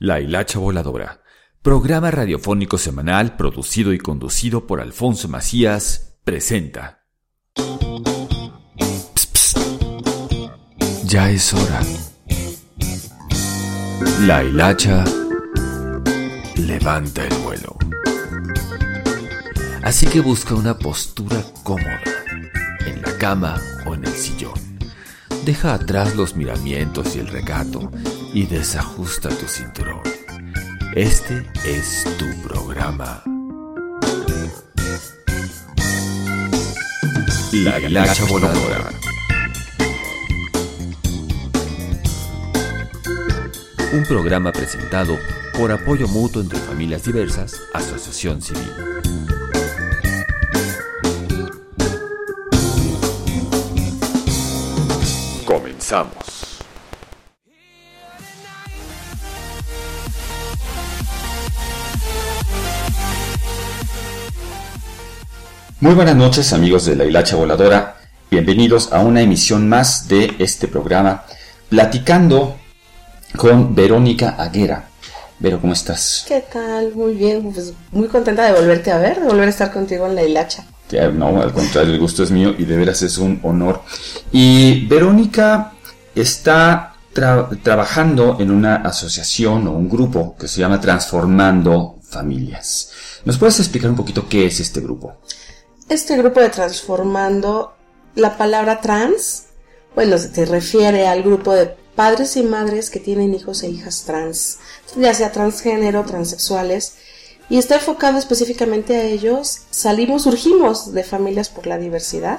La Hilacha Voladora, programa radiofónico semanal producido y conducido por Alfonso Macías, presenta. Psst, psst. Ya es hora. La Hilacha levanta el vuelo. Así que busca una postura cómoda, en la cama o en el sillón. Deja atrás los miramientos y el recato y desajusta tu cinturón. Este es tu programa. La Hilacha Voladora. Un programa presentado por Apoyo Mutuo entre Familias Diversas, Asociación Civil. Comenzamos. Muy buenas noches, amigos de La Hilacha Voladora. Bienvenidos a una emisión más de este programa, platicando con Verónica Aguera. Vero, ¿cómo estás? ¿Qué tal? Muy bien, pues muy contenta de volverte a ver, de volver a estar contigo en La Hilacha. No, al contrario, el gusto es mío y de veras es un honor. Y Verónica está trabajando en una asociación o un grupo que se llama Transformando Familias. ¿Nos puedes explicar un poquito qué es este grupo? Este grupo de Transformando, la palabra trans, bueno, se refiere al grupo de padres y madres que tienen hijos e hijas trans, ya sea transgénero, transexuales, y está enfocado específicamente a ellos. Surgimos de Familias por la Diversidad.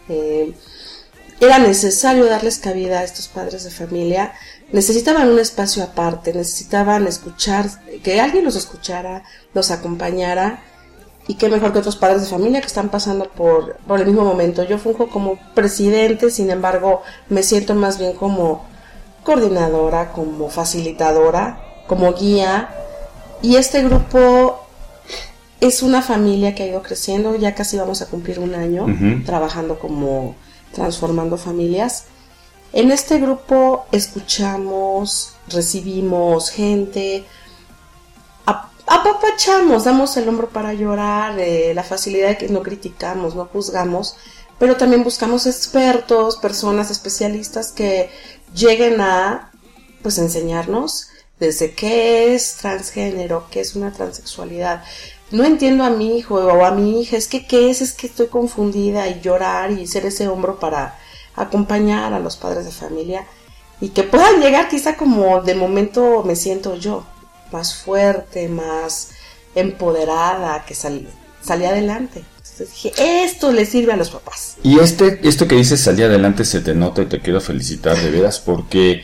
Era necesario darles cabida a estos padres de familia. Necesitaban un espacio aparte, necesitaban escuchar, que alguien los escuchara, los acompañara, y qué mejor que otros padres de familia que están pasando por el mismo momento. Yo funjo como presidente, sin embargo, me siento más bien como coordinadora, como facilitadora, como guía. Y este grupo es una familia que ha ido creciendo, ya casi vamos a cumplir un año trabajando como Transformando Familias. En este grupo escuchamos, recibimos gente, apapachamos, damos el hombro para llorar, la facilidad de que no criticamos, no juzgamos, pero también buscamos expertos, personas especialistas que lleguen a pues enseñarnos desde qué es transgénero, qué es una transexualidad. No entiendo a mi hijo o a mi hija, es que estoy confundida, y llorar y ser ese hombro para acompañar a los padres de familia y que puedan llegar quizá como de momento me siento yo, más fuerte, más empoderada, que salí adelante. Entonces dije, esto le sirve a los papás. Y esto que dices, salí adelante, se te nota y te quiero felicitar de veras porque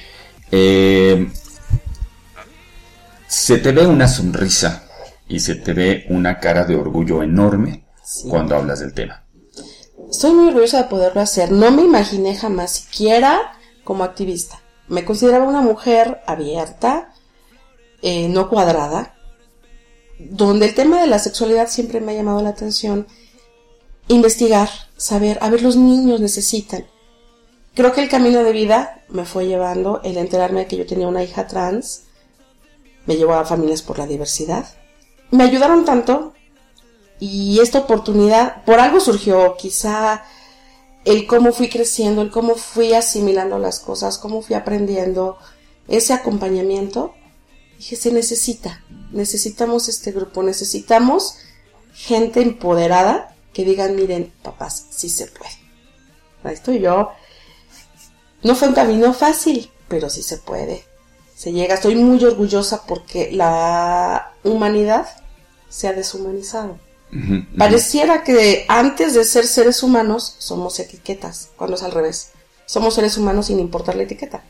se te ve una sonrisa y se te ve una cara de orgullo enorme cuando hablas del tema. Estoy muy orgullosa de poderlo hacer. No me imaginé jamás siquiera como activista. Me consideraba una mujer abierta, no cuadrada, donde el tema de la sexualidad siempre me ha llamado la atención. Investigar, saber, los niños necesitan. Creo que el camino de vida me fue llevando, el enterarme de que yo tenía una hija trans, me llevó a Familias por la Diversidad. Me ayudaron tanto, y esta oportunidad, por algo surgió, quizá el cómo fui creciendo, el cómo fui asimilando las cosas, cómo fui aprendiendo, ese acompañamiento. Dije, necesitamos este grupo, necesitamos gente empoderada que digan, miren, papás, sí se puede. Ahí estoy yo. No fue un camino fácil, pero sí se puede. Se llega. Estoy muy orgullosa porque la humanidad se ha deshumanizado. Pareciera que antes de ser seres humanos somos etiquetas, cuando es al revés. Somos seres humanos sin importar la etiqueta.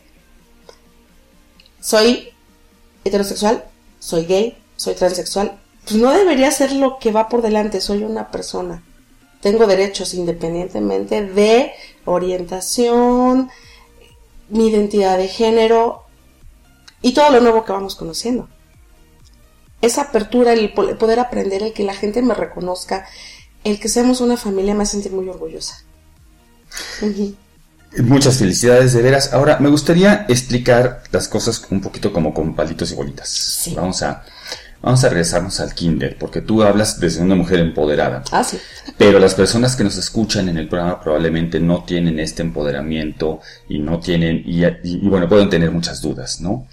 Soy heterosexual, soy gay, soy transexual. Pues no debería ser lo que va por delante. Soy una persona. Tengo derechos independientemente de orientación, mi identidad de género y todo lo nuevo que vamos conociendo. Esa apertura, el poder aprender, el que la gente me reconozca, el que seamos una familia me hace sentir muy orgullosa. Muchas felicidades, de veras. Ahora, me gustaría explicar las cosas un poquito como con palitos y bolitas. Sí. Vamos a regresarnos al kinder, porque tú hablas desde una mujer empoderada. Ah, sí. Pero las personas que nos escuchan en el programa probablemente no tienen este empoderamiento y no tienen, y bueno, pueden tener muchas dudas, ¿no?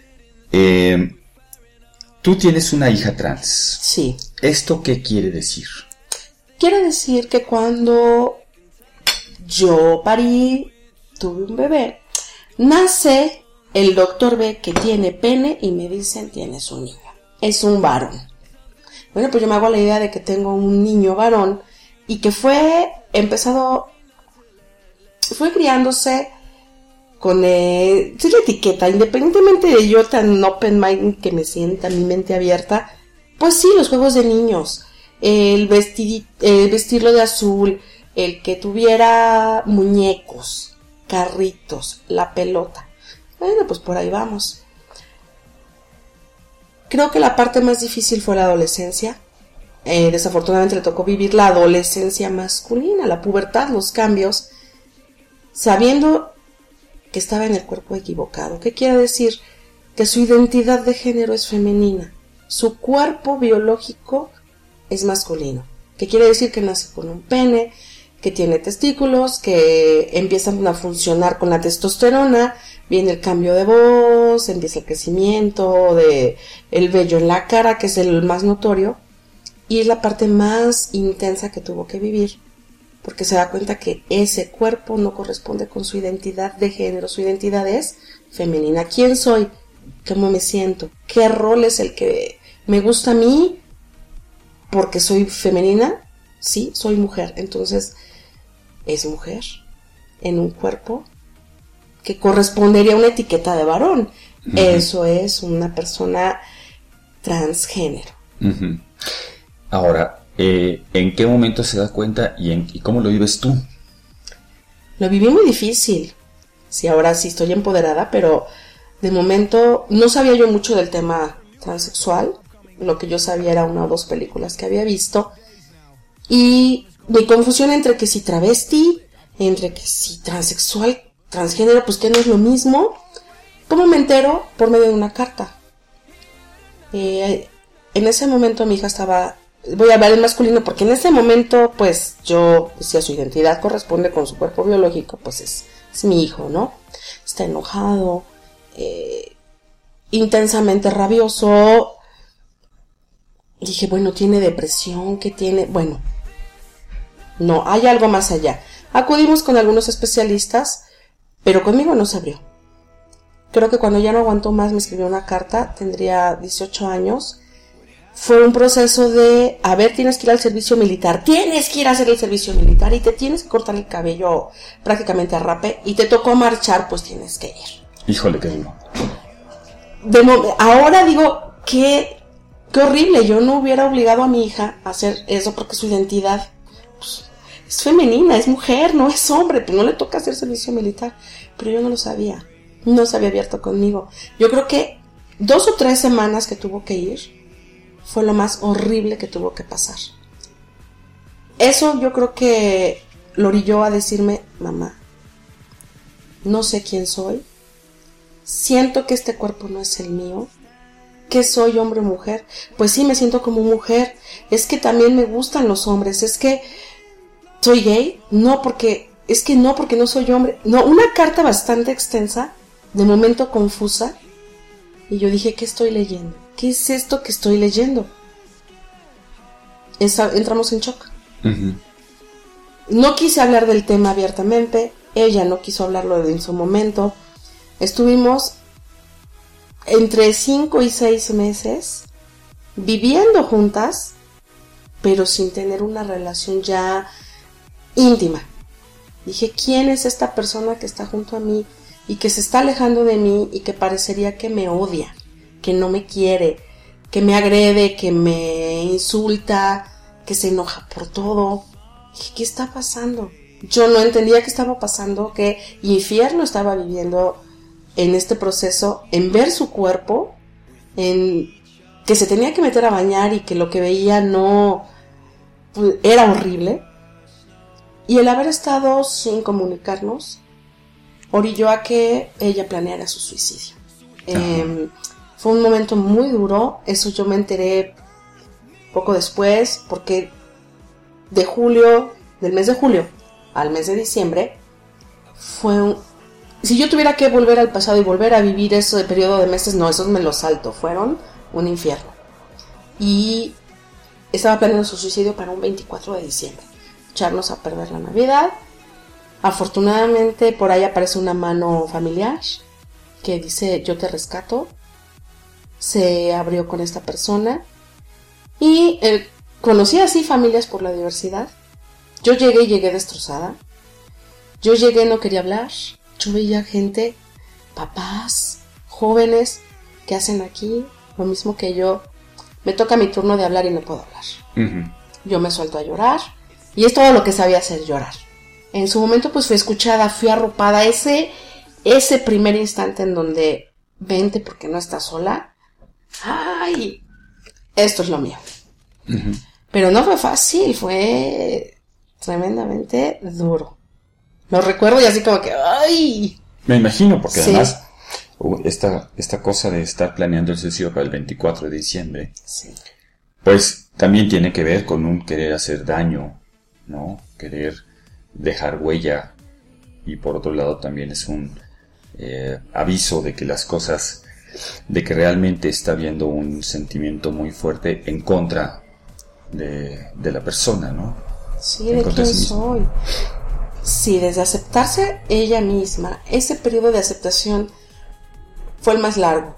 Tú tienes una hija trans. Sí. ¿Esto qué quiere decir? Quiere decir que cuando yo parí, tuve un bebé, nace, el doctor ve que tiene pene y me dicen, tienes un niño. Es un varón. Bueno, pues yo me hago la idea de que tengo un niño varón y que fue criándose con la etiqueta, independientemente de yo tan open mind que me sienta, mi mente abierta, pues sí, los juegos de niños, el vestirlo de azul, el que tuviera muñecos, carritos, la pelota. Bueno, pues por ahí vamos. Creo que la parte más difícil fue la adolescencia. Desafortunadamente le tocó vivir la adolescencia masculina, la pubertad, los cambios, sabiendo que estaba en el cuerpo equivocado. ¿Qué quiere decir? Que su identidad de género es femenina, su cuerpo biológico es masculino. ¿Qué quiere decir? Que nace con un pene, que tiene testículos, que empiezan a funcionar con la testosterona, viene el cambio de voz, empieza el crecimiento de el vello en la cara, que es el más notorio, y es la parte más intensa que tuvo que vivir, porque se da cuenta que ese cuerpo no corresponde con su identidad de género, su identidad es femenina. ¿Quién soy? ¿Cómo me siento? ¿Qué rol es el que me gusta a mí? Porque soy femenina, sí, soy mujer, entonces es mujer en un cuerpo que correspondería a una etiqueta de varón. Uh-huh. Eso es una persona transgénero. Uh-huh. Ahora, ¿en qué momento se da cuenta y cómo lo vives tú? Lo viví muy difícil. Sí, ahora sí estoy empoderada, pero de momento no sabía yo mucho del tema transexual. Lo que yo sabía era 1 o 2 películas que había visto. Y mi confusión entre que si travesti, entre que si transexual, transgénero, pues que no es lo mismo. ¿Cómo me entero? Por medio de una carta. En ese momento mi hija estaba, voy a hablar en masculino porque en ese momento pues yo, si a su identidad corresponde con su cuerpo biológico, pues es mi hijo, ¿no? Está enojado, intensamente rabioso. Dije, bueno, tiene depresión, ¿qué tiene? Bueno, no, hay algo más allá. Acudimos con algunos especialistas, pero conmigo no se abrió. Creo que cuando ya no aguantó más me escribió una carta, tendría 18 años. Fue un proceso de, a ver, tienes que ir al servicio militar, tienes que ir a hacer el servicio militar y te tienes que cortar el cabello prácticamente a rape y te tocó marchar, pues tienes que ir. Híjole, qué duro. Ahora digo, qué horrible, yo no hubiera obligado a mi hija a hacer eso porque su identidad pues, es femenina, es mujer, no es hombre, pues no le toca hacer servicio militar, pero yo no lo sabía, no se había abierto conmigo. Yo creo que 2 o 3 semanas que tuvo que ir fue lo más horrible que tuvo que pasar. Eso yo creo que lo orilló a decirme, mamá, no sé quién soy, siento que este cuerpo no es el mío. ¿Qué soy, hombre o mujer? Pues sí, me siento como mujer. Es que también me gustan los hombres. Es que soy gay. No, porque no soy hombre. No, una carta bastante extensa, de momento confusa. Y yo dije, ¿qué estoy leyendo? ¿Qué es esto que estoy leyendo? Entramos en shock. Uh-huh. No quise hablar del tema abiertamente. Ella no quiso hablarlo en su momento. Estuvimos entre 5 y 6 meses viviendo juntas, pero sin tener una relación ya íntima. Dije, ¿quién es esta persona que está junto a mí y que se está alejando de mí y que parecería que me odia, que no me quiere, que me agrede, que me insulta, que se enoja por todo? Dije, ¿qué está pasando? Yo no entendía qué estaba pasando, qué infierno estaba viviendo en este proceso, en ver su cuerpo, en que se tenía que meter a bañar y que lo que veía no era horrible, y el haber estado sin comunicarnos orilló a que ella planeara su suicidio. Fue un momento muy duro, eso yo me enteré poco después, porque del mes de julio al mes de diciembre, si yo tuviera que volver al pasado y volver a vivir ese periodo de meses, no, esos me los salto, fueron un infierno. Y estaba planeando su suicidio para un 24 de diciembre, echarnos a perder la Navidad. Afortunadamente por ahí aparece una mano familiar que dice: yo te rescato. Se abrió con esta persona y conocí así familias por la diversidad. Yo llegué destrozada. Yo llegué, no quería hablar. Yo veía gente, papás, jóvenes, que hacen aquí lo mismo que yo. Me toca mi turno de hablar y no puedo hablar. Uh-huh. Yo me suelto a llorar y es todo lo que sabía hacer, llorar. En su momento pues fui escuchada, fui arropada. Ese primer instante en donde vente porque no estás sola. ¡Ay! Esto es lo mío. Uh-huh. Pero no fue fácil, fue tremendamente duro. Lo recuerdo y así como que ¡ay! Me imagino, porque sí. Además esta cosa de estar planeando el suicidio para el 24 de diciembre, sí, pues también tiene que ver con un querer hacer daño, ¿no? Querer dejar huella, y por otro lado también es un aviso de que las cosas, de que realmente está habiendo un sentimiento muy fuerte en contra de la persona, ¿no? Sí, de quién soy. Sí, desde aceptarse ella misma, ese periodo de aceptación fue el más largo.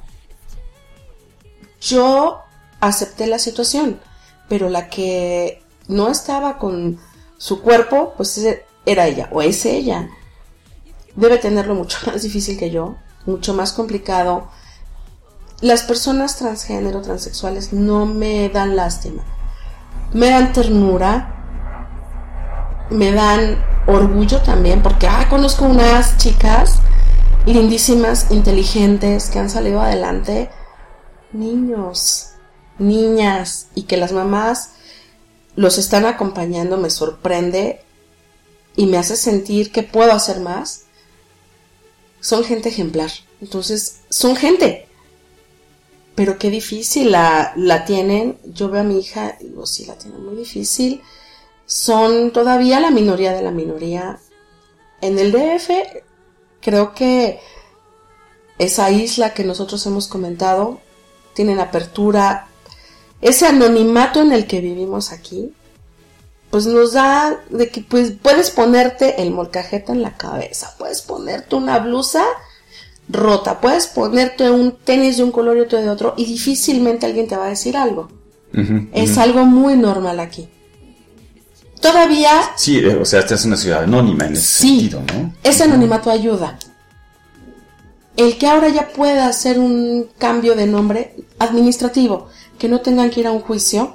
Yo acepté la situación, pero la que no estaba con su cuerpo, pues era ella, o es ella. Debe tenerlo mucho más difícil que yo, mucho más complicado. Las personas transgénero, transexuales, no me dan lástima. Me dan ternura, me dan orgullo también, porque conozco unas chicas lindísimas, inteligentes, que han salido adelante, niños, niñas, y que las mamás los están acompañando. Me sorprende y me hace sentir que puedo hacer más. Son gente ejemplar, entonces son gente, pero qué difícil la tienen. Yo veo a mi hija y digo, sí, la tienen muy difícil. Son todavía la minoría de la minoría. En el DF, creo que esa isla que nosotros hemos comentado, tienen apertura. Ese anonimato en el que vivimos aquí, pues nos da de que pues puedes ponerte el molcajete en la cabeza, puedes ponerte una blusa rota, puedes ponerte un tenis de un color y otro de otro, y difícilmente alguien te va a decir algo. Uh-huh, es algo muy normal aquí. Todavía... Sí, o sea, esta es una ciudad anónima en ese sentido, ¿no? Ese anonimato ayuda. El que ahora ya pueda hacer un cambio de nombre administrativo, que no tengan que ir a un juicio,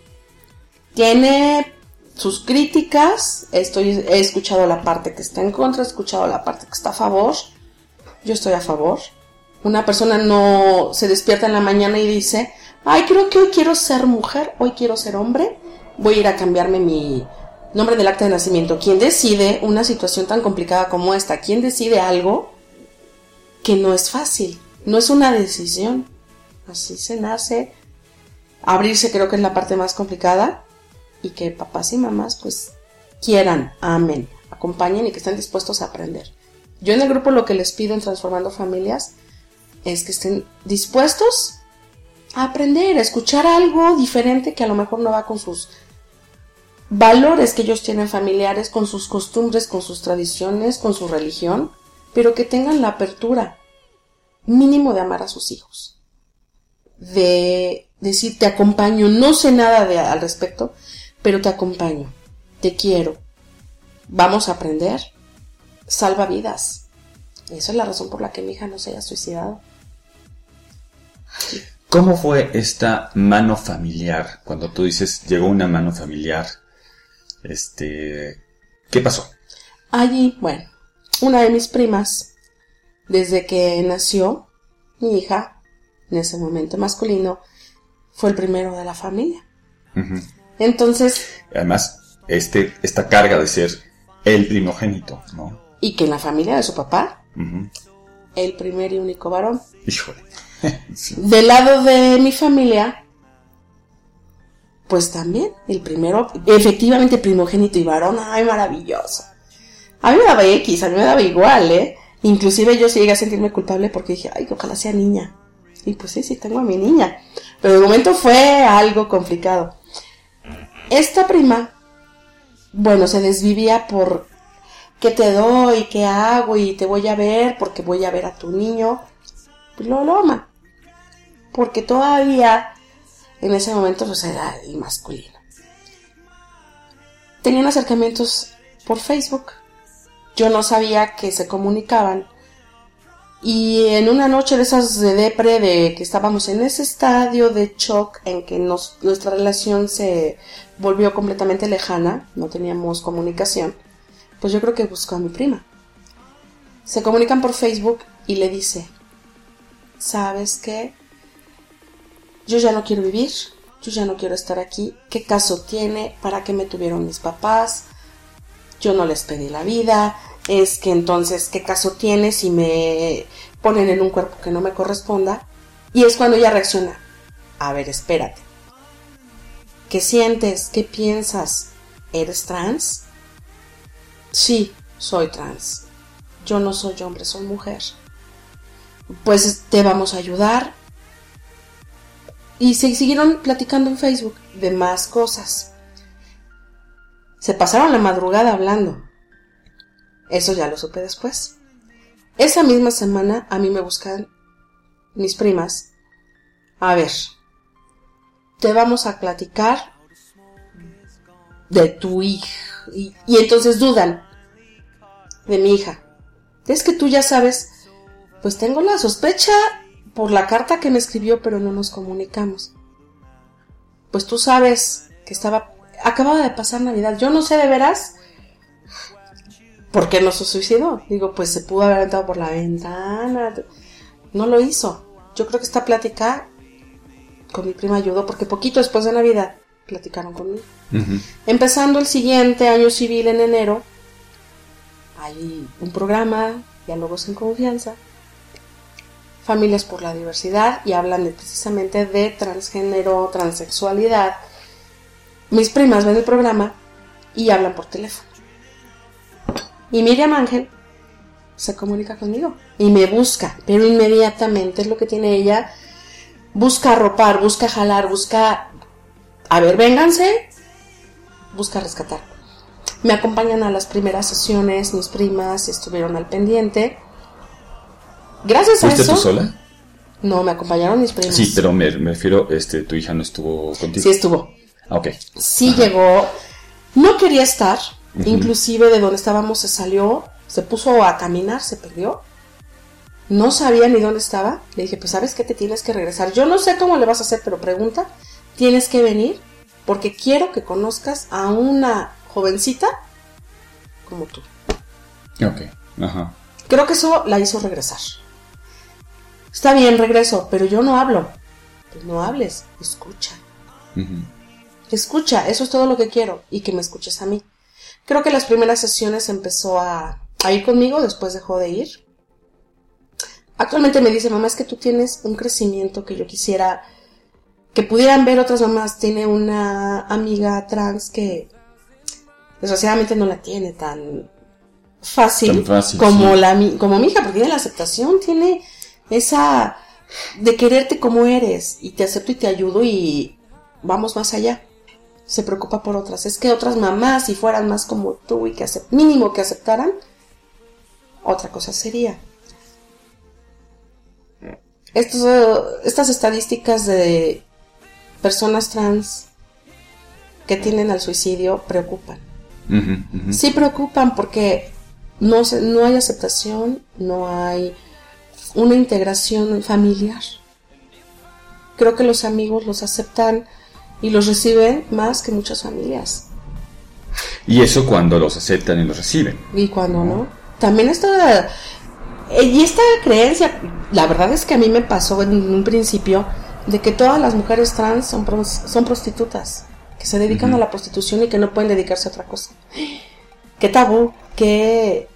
tiene sus críticas. He escuchado la parte que está en contra, he escuchado la parte que está a favor. Yo estoy a favor. Una persona no se despierta en la mañana y dice: ay, creo que hoy quiero ser mujer, hoy quiero ser hombre, voy a ir a cambiarme mi nombre del acta de nacimiento. ¿Quién decide una situación tan complicada como esta? ¿Quién decide algo que no es fácil? No es una decisión. Así se nace. Abrirse creo que es la parte más complicada, y que papás y mamás pues quieran, amen, acompañen y que estén dispuestos a aprender. Yo en el grupo lo que les pido en Transformando Familias es que estén dispuestos a aprender, a escuchar algo diferente que a lo mejor no va con sus valores que ellos tienen familiares, con sus costumbres, con sus tradiciones, con su religión, pero que tengan la apertura mínimo de amar a sus hijos, de decir: te acompaño, no sé nada al respecto, pero te acompaño, te quiero, vamos a aprender, salva vidas. Esa es la razón por la que mi hija no se haya suicidado. ¿Cómo fue esta mano familiar? Cuando tú dices, llegó una mano familiar, ¿qué pasó? Allí, bueno, una de mis primas, desde que nació mi hija, en ese momento masculino, fue el primero de la familia. Uh-huh. Entonces... Además, esta carga de ser el primogénito, ¿no? Y que en la familia de su papá El primer y único varón. Híjole. Sí. Del lado de mi familia, pues también, el primero, efectivamente primogénito y varón. Ay, maravilloso. A mí me daba X, a mí me daba igual, Inclusive yo sí llegué a sentirme culpable porque dije, ay, ojalá sea niña. Y pues sí, tengo a mi niña. Pero de momento fue algo complicado. Esta prima, bueno, se desvivía por qué te doy, qué hago y te voy a ver porque voy a ver a tu niño. Pues lo ama. Porque todavía en ese momento pues era el masculino. Tenían acercamientos por Facebook. Yo no sabía que se comunicaban. Y en una noche de esas de depre, de que estábamos en ese estadio de shock en que nuestra relación se volvió completamente lejana, no teníamos comunicación, pues yo creo que buscó a mi prima. Se comunican por Facebook y le dice, ¿sabes qué? Yo ya no quiero vivir, yo ya no quiero estar aquí. ¿Qué caso tiene? ¿Para qué me tuvieron mis papás? Yo no les pedí la vida. Es que entonces, ¿qué caso tiene si me ponen en un cuerpo que no me corresponda? Y es cuando ella reacciona. A ver, espérate. ¿Qué sientes? ¿Qué piensas? ¿Eres trans? Sí, soy trans. Yo no soy hombre, soy mujer. Pues te vamos a ayudar. Y se siguieron platicando en Facebook de más cosas. Se pasaron la madrugada hablando. Eso ya lo supe después. Esa misma semana a mí me buscan mis primas. A ver, te vamos a platicar de tu hija. Y entonces dudan de mi hija. Es que tú ya sabes, pues tengo la sospecha por la carta que me escribió, pero no nos comunicamos. Pues tú sabes que acababa de pasar Navidad. Yo no sé de veras por qué no se suicidó. Digo, pues se pudo haber aventado por la ventana. No lo hizo. Yo creo que esta plática con mi prima ayudó, porque poquito después de Navidad platicaron conmigo. Empezando el siguiente año civil en enero, hay un programa, Diálogos en Confianza, Familias por la Diversidad, y hablan precisamente de transgénero, transexualidad. Mis primas ven el programa y hablan por teléfono. Y Miriam Ángel se comunica conmigo y me busca, pero inmediatamente es lo que tiene ella. Busca arropar, busca jalar, busca, a ver, vénganse, busca rescatar. Me acompañan a las primeras sesiones, mis primas estuvieron al pendiente. Gracias a eso. ¿Fuiste tú sola? No, me acompañaron mis primas. Sí, pero me refiero, tu hija no estuvo contigo. Sí estuvo. Ok. Sí. Ajá. Llegó, no quería estar. Inclusive de donde estábamos se salió, se puso a caminar, se perdió. No sabía ni dónde estaba. Le dije, pues ¿sabes qué? Te tienes que regresar. Yo no sé cómo le vas a hacer, pero pregunta. Tienes que venir porque quiero que conozcas a una jovencita como tú. Ok, ajá. Creo que eso la hizo regresar. Está bien, regreso, pero yo no hablo. Pues no hables, escucha. Escucha, eso es todo lo que quiero. Y que me escuches a mí. Creo que las primeras sesiones empezó a ir conmigo, después dejó de ir. Actualmente me dice, mamá, es que tú tienes un crecimiento que yo quisiera que pudieran ver otras mamás. Tiene una amiga trans que desgraciadamente no la tiene tan fácil como, sí, como mi hija, porque tiene la aceptación, tiene esa de quererte como eres, y te acepto y te ayudo y vamos más allá. Se preocupa por otras. Es que otras mamás, si fueran más como tú y que mínimo que aceptaran, otra cosa sería. Estas estadísticas de personas trans que tienden al suicidio preocupan. Sí preocupan porque no hay aceptación, no hay una integración familiar. Creo que los amigos los aceptan y los reciben más que muchas familias. Y eso cuando los aceptan y los reciben. Y cuando no. También esta creencia, la verdad es que a mí me pasó en un principio de que todas las mujeres trans son prostitutas, que se dedican a la prostitución y que no pueden dedicarse a otra cosa. Qué tabú, qué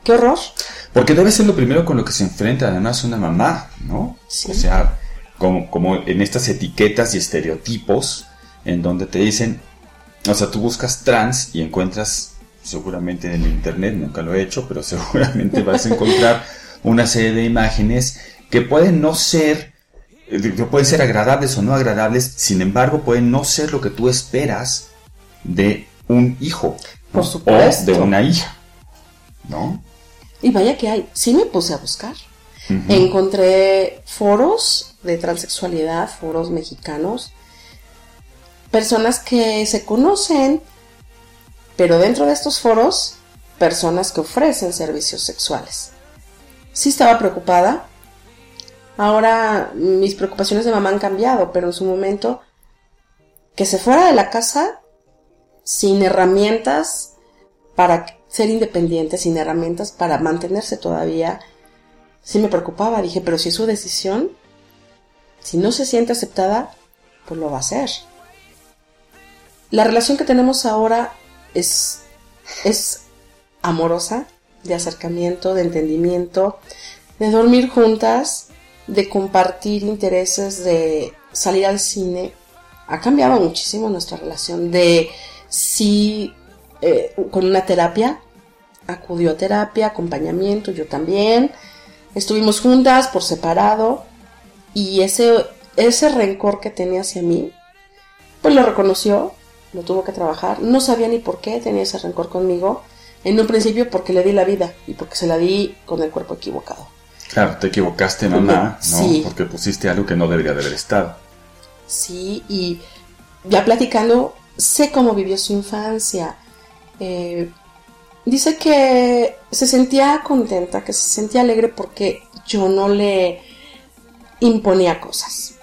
¡Qué horror! Porque debe ser lo primero con lo que se enfrenta además una mamá, ¿no? Sí. O sea, como en estas etiquetas y estereotipos en donde te dicen, o sea, tú buscas trans y encuentras, seguramente en el internet, nunca lo he hecho, pero seguramente vas a encontrar una serie de imágenes que pueden no ser, que pueden ser agradables o no agradables, sin embargo pueden no ser lo que tú esperas de un hijo, ¿no? Por supuesto. O de una hija, ¿no? Y vaya que hay, sí me puse a buscar. Uh-huh. Encontré foros de transexualidad, foros mexicanos, personas que se conocen, pero dentro de estos foros, personas que ofrecen servicios sexuales. Sí estaba preocupada. Ahora mis preocupaciones de mamá han cambiado, pero en su momento, que se fuera de la casa sin herramientas para ser independiente, sin herramientas para mantenerse todavía, sí me preocupaba. Dije, pero si es su decisión, si no se siente aceptada, pues lo va a hacer. La relación que tenemos ahora es amorosa, de acercamiento, de entendimiento, de dormir juntas, de compartir intereses, de salir al cine. Ha cambiado muchísimo nuestra relación. De sí, con una terapia, acudió a terapia, acompañamiento, yo también. Estuvimos juntas por separado y ese rencor que tenía hacia mí, pues lo reconoció, lo tuvo que trabajar. No sabía ni por qué tenía ese rencor conmigo. En un principio porque le di la vida y porque se la di con el cuerpo equivocado. Claro, te equivocaste, mamá, ¿no? Sí. Porque pusiste algo que no debería de haber estado. Sí, y ya platicando, sé cómo vivió su infancia. Dice que se sentía contenta, que se sentía alegre porque yo no le imponía cosas.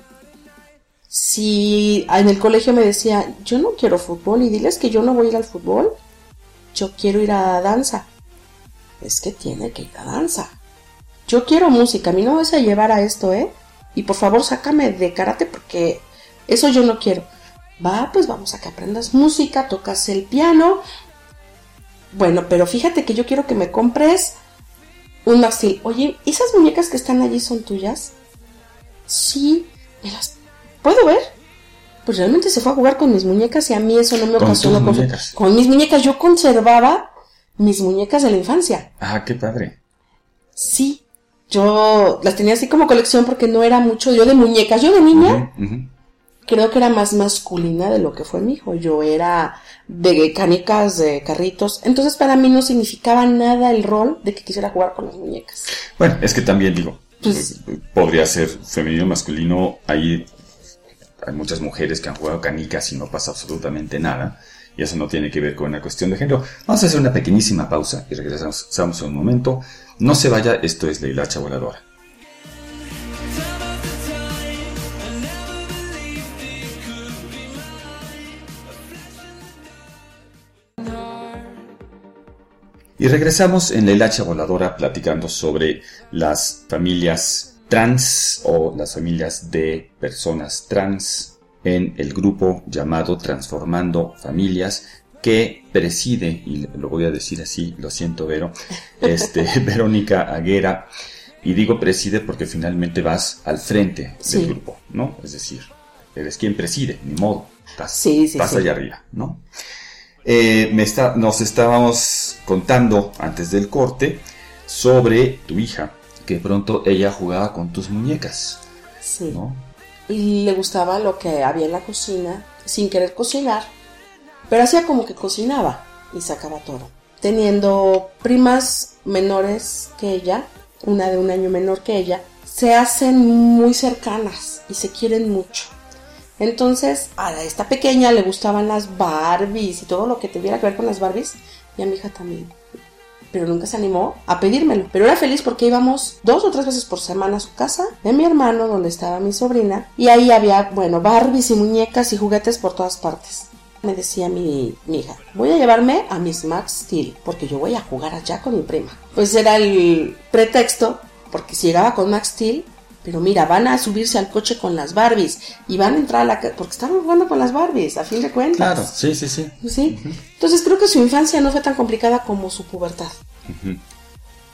Si en el colegio me decía, yo no quiero fútbol, y diles que yo no voy a ir al fútbol, yo quiero ir a danza. Es que tiene que ir a danza. Yo quiero música, a mí no me vas a llevar a esto, y por favor sácame de karate porque eso yo no quiero. Va, pues vamos a que aprendas música, tocas el piano. Bueno, pero fíjate que yo quiero que me compres un Max Steel. Oye, ¿esas muñecas que están allí son tuyas? Sí, ¿me las puedo ver? Pues realmente se fue a jugar con mis muñecas y a mí eso no me ocasionó conflicto. Con mis muñecas, yo conservaba mis muñecas de la infancia. Ah, qué padre. Sí, yo las tenía así como colección porque no era mucho yo de muñecas. Yo de niña creo que era más masculina de lo que fue mi hijo. Yo era de canicas, de carritos. Entonces para mí no significaba nada el rol de que quisiera jugar con las muñecas. Bueno, es que también digo, pues, podría ser femenino, masculino. Ahí hay muchas mujeres que han jugado canicas y no pasa absolutamente nada. Y eso no tiene que ver con una cuestión de género. Vamos a hacer una pequeñísima pausa y regresamos en un momento. No se vaya, esto es La Hilacha Voladora. Y regresamos en La Hilacha Voladora platicando sobre las familias trans o las familias de personas trans en el grupo llamado Transformando Familias, que preside, y lo voy a decir así, lo siento Vero, Verónica Aguera, y digo preside porque finalmente vas al frente del grupo, ¿no? Es decir, eres quien preside, ni modo, estás allá arriba, ¿no? Nos estábamos contando antes del corte sobre tu hija, que pronto ella jugaba con tus muñecas, ¿no? Y le gustaba lo que había en la cocina, sin querer cocinar, pero hacía como que cocinaba y sacaba todo. Teniendo primas menores que ella, una de un año menor que ella, se hacen muy cercanas y se quieren mucho. Entonces a esta pequeña le gustaban las Barbies y todo lo que tuviera que ver con las Barbies, y a mi hija también. Pero nunca se animó a pedírmelo. Pero era feliz porque íbamos 2 o 3 veces por semana a su casa de mi hermano, donde estaba mi sobrina, y ahí había, Barbies y muñecas y juguetes por todas partes. Me decía mi hija, voy a llevarme a mis Max Steel porque yo voy a jugar allá con mi prima. Pues era el pretexto, porque si llegaba con Max Steel, pero mira, van a subirse al coche con las Barbies y van a entrar a la casa, porque estaban jugando con las Barbies, a fin de cuentas. Claro, sí. ¿Sí? Uh-huh. Entonces creo que su infancia no fue tan complicada como su pubertad. Uh-huh.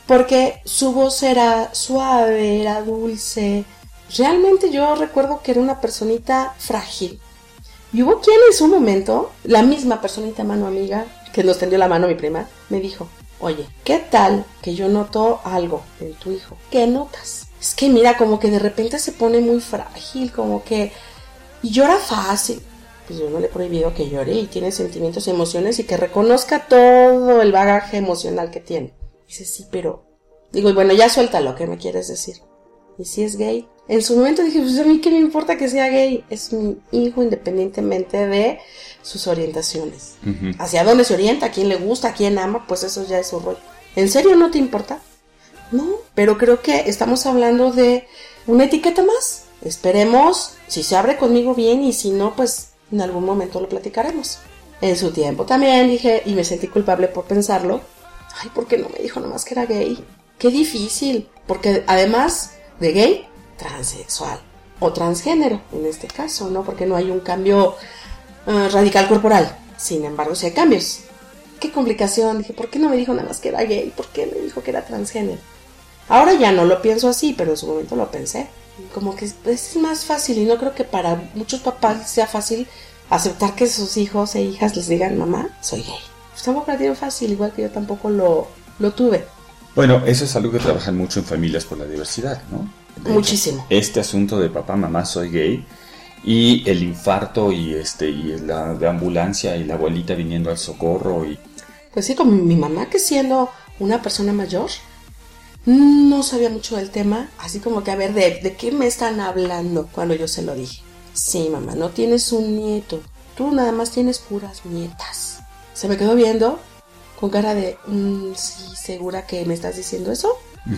porque su voz era suave, era dulce. Realmente yo recuerdo que era una personita frágil. Y hubo quien en su momento, la misma personita mano amiga, que nos tendió la mano mi prima, me dijo, oye, ¿qué tal que yo noto algo en tu hijo? ¿Qué notas? Es que mira, como que de repente se pone muy frágil, como que... Y llora fácil. Pues yo no le he prohibido que llore y tiene sentimientos y emociones y que reconozca todo el bagaje emocional que tiene. Dice, sí, pero... Digo, bueno, ya suéltalo, ¿qué me quieres decir? ¿Y si es gay? En su momento dije, pues a mí qué me importa que sea gay. Es mi hijo independientemente de sus orientaciones. Uh-huh. Hacia dónde se orienta, a quién le gusta, a quién ama, pues eso ya es su rollo. ¿En serio no te importa? No, pero creo que estamos hablando de una etiqueta más. Esperemos, si se abre conmigo bien y si no, pues en algún momento lo platicaremos. En su tiempo también dije, y me sentí culpable por pensarlo, ay, ¿por qué no me dijo nomás que era gay? Qué difícil, porque además de gay, transexual o transgénero en este caso, ¿no? Porque no hay un cambio radical corporal. Sin embargo, sí hay cambios. Qué complicación. Dije, ¿por qué no me dijo nada más que era gay? ¿Por qué me dijo que era transgénero? Ahora ya no lo pienso así, pero en su momento lo pensé. Como que es más fácil y no creo que para muchos papás sea fácil aceptar que sus hijos e hijas les digan, mamá, soy gay. Pues tampoco la tienen fácil, igual que yo tampoco lo tuve. Bueno, eso es algo que trabajan mucho en familias por la diversidad, ¿no? Muchísimo. Este asunto de papá, mamá, soy gay, y el infarto y la ambulancia y la abuelita viniendo al socorro y... Pues sí, con mi mamá, que siendo una persona mayor, no sabía mucho del tema, así como que a ver, ¿de qué me están hablando? Cuando yo se lo dije. Sí, mamá, no tienes un nieto, tú nada más tienes puras nietas. Se me quedó viendo con cara de, sí, ¿segura que me estás diciendo eso?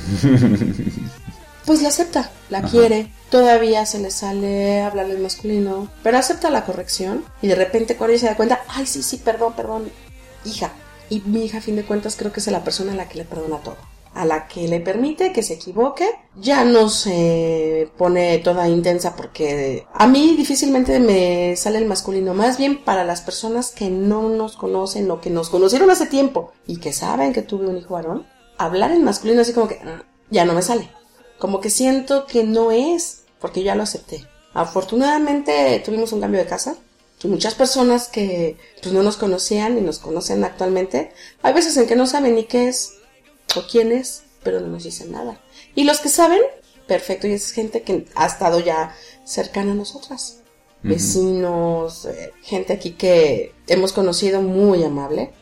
Pues la acepta, la quiere, todavía se le sale hablarle en masculino, pero acepta la corrección y de repente cuando ella se da cuenta, ay, sí, perdón, hija. Y mi hija, a fin de cuentas, creo que es la persona a la que le perdona todo, a la que le permite que se equivoque, ya no se pone toda intensa porque a mí difícilmente me sale el masculino, más bien para las personas que no nos conocen o que nos conocieron hace tiempo y que saben que tuve un hijo varón, hablar en masculino así como que ya no me sale. Como que siento que no es, porque yo ya lo acepté. Afortunadamente tuvimos un cambio de casa. Y muchas personas que pues no nos conocían y nos conocen actualmente, hay veces en que no saben ni qué es o quién es, pero no nos dicen nada. Y los que saben, perfecto, y es gente que ha estado ya cercana a nosotras. Uh-huh. Vecinos, gente aquí que hemos conocido muy amable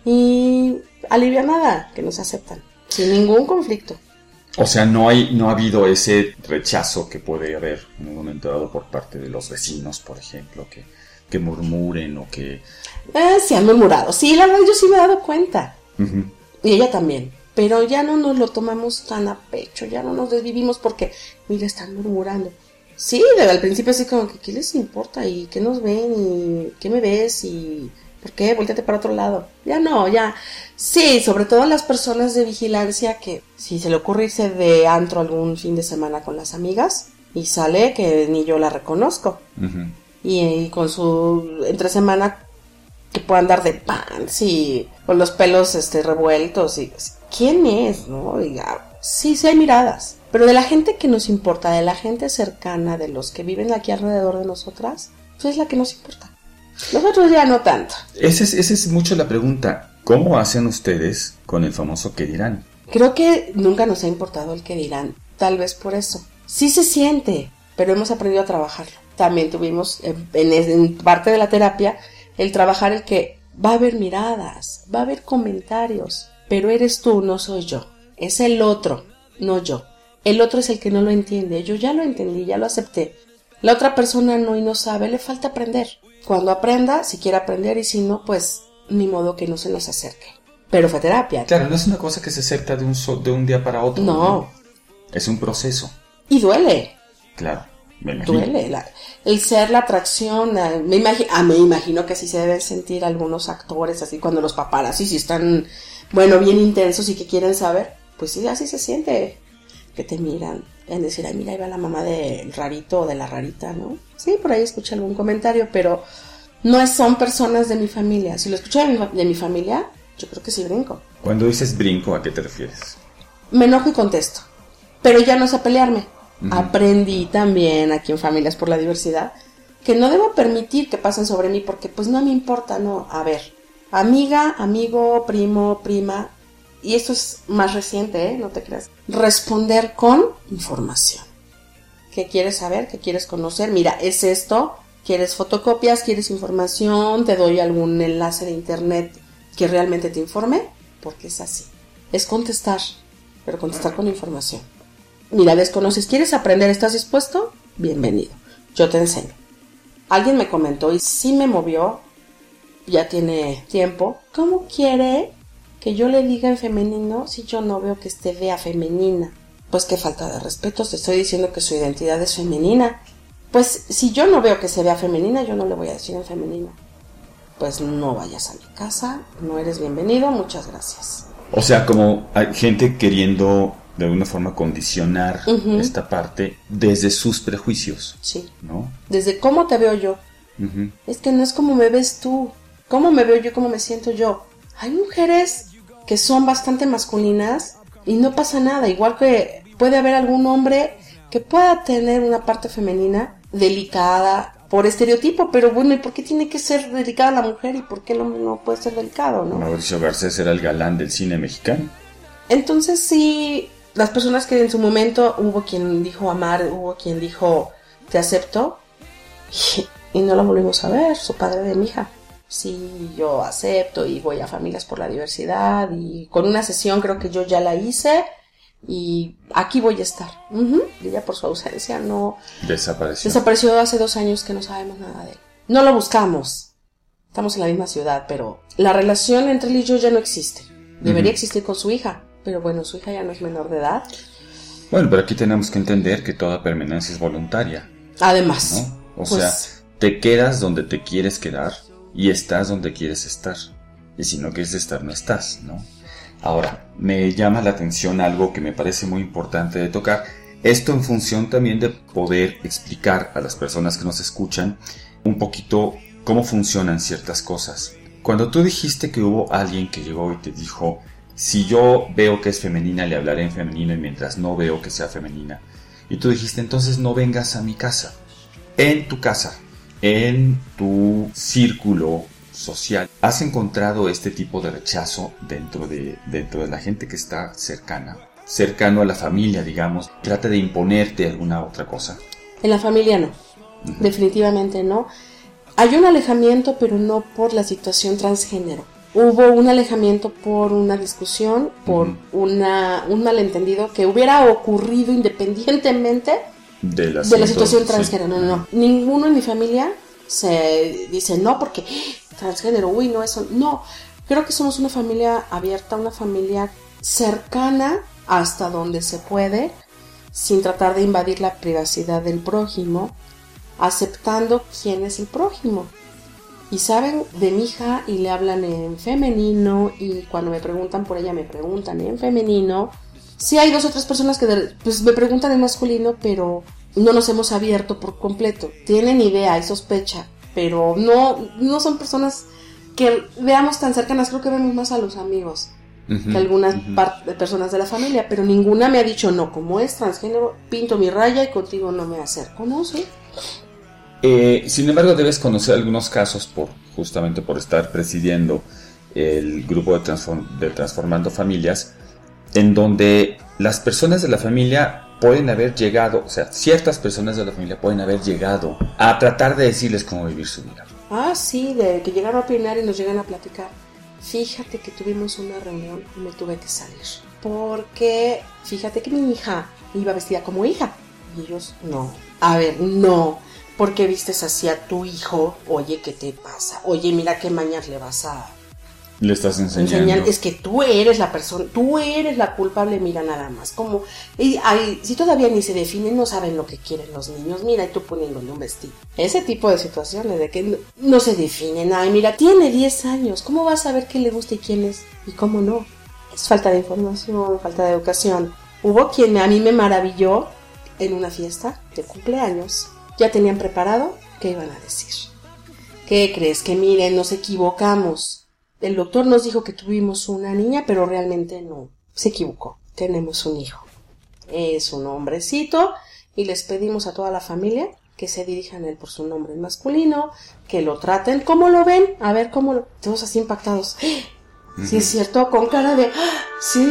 y alivianada, que nos aceptan, sin ningún conflicto. O sea, no ha habido ese rechazo que puede haber en un momento dado por parte de los vecinos, por ejemplo, que murmuren o que... Sí han murmurado. Sí, la verdad yo sí me he dado cuenta. Uh-huh. Y ella también. Pero ya no nos lo tomamos tan a pecho, ya no nos desvivimos porque, mira, están murmurando. Sí, desde el principio así como que, ¿qué les importa? ¿Y qué nos ven? ¿Y qué me ves? ¿Y por qué? Volteate para otro lado. Ya no, ya... Sí, sobre todo las personas de vigilancia que si se le ocurre irse de antro algún fin de semana con las amigas y sale que ni yo la reconozco. Uh-huh. Y con su entre semana que pueda andar de pants y con los pelos revueltos y ¿quién es? ¿No? Y, sí hay miradas, pero de la gente que nos importa, de la gente cercana, de los que viven aquí alrededor de nosotras, pues es la que nos importa. Nosotros ya no tanto. Esa es mucho la pregunta. ¿Cómo hacen ustedes con el famoso qué dirán? Creo que nunca nos ha importado el qué dirán. Tal vez por eso. Sí se siente, pero hemos aprendido a trabajarlo. También tuvimos en parte de la terapia el trabajar el que va a haber miradas, va a haber comentarios, pero eres tú, no soy yo. Es el otro, no yo. El otro es el que no lo entiende. Yo ya lo entendí, ya lo acepté. La otra persona no y no sabe, le falta aprender. Cuando aprenda, si quiere aprender y si no, pues ni modo que no se nos acerque. Pero fue terapia. Claro, no es una cosa que se acepta de un día para otro. No. Es un proceso. Y duele. Claro, me imagino. Duele. El ser, la atracción. Me imagino que así se deben sentir algunos actores, así cuando los paparazzi sí están, bien intensos y que quieren saber. Pues sí, así se siente. Que te miran. En decir, ay, mira, ahí va la mamá del rarito o de la rarita, ¿no? Sí, por ahí escuché algún comentario, pero no son personas de mi familia. Si lo escucho de mi familia, yo creo que sí brinco. Cuando dices brinco, ¿a qué te refieres? me enojo y contesto, pero ya no sé pelearme. Ujú. Aprendí también aquí en Familias por la Diversidad que no debo permitir que pasen sobre mí porque pues no me importa, no. A ver, amiga, amigo, primo, prima, y esto es más reciente, no te creas, responder con información. ¿Qué quieres saber? ¿Qué quieres conocer? Mira, es esto. ¿Quieres fotocopias? ¿Quieres información? ¿Te doy algún enlace de internet que realmente te informe? Porque es así. Es contestar, pero contestar con información. Mira, desconoces, ¿quieres aprender? ¿Estás dispuesto? Bienvenido. Yo te enseño. Alguien me comentó y sí me movió, ya tiene tiempo. ¿Cómo quiere que yo le diga en femenino si yo no veo que esté vea femenina? Pues qué falta de respeto, te estoy diciendo que su identidad es femenina. Pues si yo no veo que se vea femenina, yo no le voy a decir en femenino. Pues no vayas a mi casa, no eres bienvenido, muchas gracias. O sea, como hay gente queriendo de alguna forma condicionar esta parte desde sus prejuicios. Sí. ¿No? Desde cómo te veo yo. Uh-huh. Es que no es como me ves tú, cómo me veo yo, cómo me siento yo. Hay mujeres que son bastante masculinas y no pasa nada, igual que puede haber algún hombre que pueda tener una parte femenina delicada por estereotipo, pero bueno, ¿y por qué tiene que ser delicada la mujer y por qué el hombre no puede ser delicado, no? Mauricio Garcés era el galán del cine mexicano. Entonces sí, las personas que en su momento hubo quien dijo amar, hubo quien dijo te acepto y no lo volvimos a ver, su padre de mi hija. Sí, yo acepto y voy a Familias por la Diversidad y con una sesión creo que yo ya la hice y aquí voy a estar. Y ella por su ausencia no... Desapareció hace 2 años que no sabemos nada de él. No lo buscamos. Estamos en la misma ciudad, pero la relación entre él y yo ya no existe. Debería existir con su hija, pero bueno, su hija ya no es menor de edad. Bueno, pero aquí tenemos que entender que toda permanencia es voluntaria. Además, ¿no? O sea, te quedas donde te quieres quedar y estás donde quieres estar. Y si no quieres estar, no estás, ¿no? Ahora, me llama la atención algo que me parece muy importante de tocar. Esto en función también de poder explicar a las personas que nos escuchan un poquito cómo funcionan ciertas cosas. Cuando tú dijiste que hubo alguien que llegó y te dijo, si yo veo que es femenina, le hablaré en femenino y mientras no veo que sea femenina. Y tú dijiste, entonces no vengas a mi casa. En tu casa, en tu círculo social, ¿has encontrado este tipo de rechazo dentro de la gente que está cercano a la familia, digamos, trata de imponerte alguna otra cosa? En la familia no, definitivamente no. Hay un alejamiento, pero no por la situación transgénero. Hubo un alejamiento por una discusión, por un malentendido que hubiera ocurrido independientemente de la situación transgénero. Sí. No. Ninguno en mi familia se dice no porque transgénero, uy, no, eso no. Creo que somos una familia abierta, una familia cercana hasta donde se puede, sin tratar de invadir la privacidad del prójimo, aceptando quién es el prójimo. Y saben de mi hija y le hablan en femenino y cuando me preguntan por ella me preguntan en femenino. Sí hay 2 o 3 personas que pues me preguntan en masculino, pero no nos hemos abierto por completo. Tienen idea y sospecha, pero no son personas que veamos tan cercanas. Creo que vemos más a los amigos que algunas personas de la familia, pero ninguna me ha dicho no, como es transgénero, pinto mi raya y contigo no me acerco, ¿no? ¿Sí? Sin embargo, debes conocer algunos casos justamente por estar presidiendo el grupo de Transformando Familias, en donde las personas de la familia pueden haber llegado, o sea, ciertas personas de la familia pueden haber llegado a tratar de decirles cómo vivir su vida. Ah, sí, de que llegaron a opinar y nos llegan a platicar. Fíjate que tuvimos una reunión y me tuve que salir. Porque, fíjate que mi hija iba vestida como hija. Y ellos, no. A ver, no. ¿Por qué vistes así a tu hijo? Oye, ¿qué te pasa? Oye, mira qué mañas le vas a... Le estás enseñando. Es que tú eres la persona, tú eres la culpable, mira nada más. Como, si todavía ni se definen, no saben lo que quieren los niños. Mira, y tú poniéndole un vestido. Ese tipo de situaciones de que no se definen. Ay, mira, tiene 10 años. ¿Cómo vas a saber qué le gusta y quién es? Y cómo no. Es falta de información, falta de educación. Hubo quien a mí me maravilló en una fiesta de cumpleaños. Ya tenían preparado qué iban a decir. ¿Qué crees? Que miren, nos equivocamos. El doctor nos dijo que tuvimos una niña, pero realmente no. Se equivocó. tenemos un hijo. Es un hombrecito y les pedimos a toda la familia que se dirijan a él por su nombre masculino, que lo traten. ¿Cómo lo ven? A ver, ¿cómo lo...? Todos así impactados. Sí, es cierto, con cara de... Sí,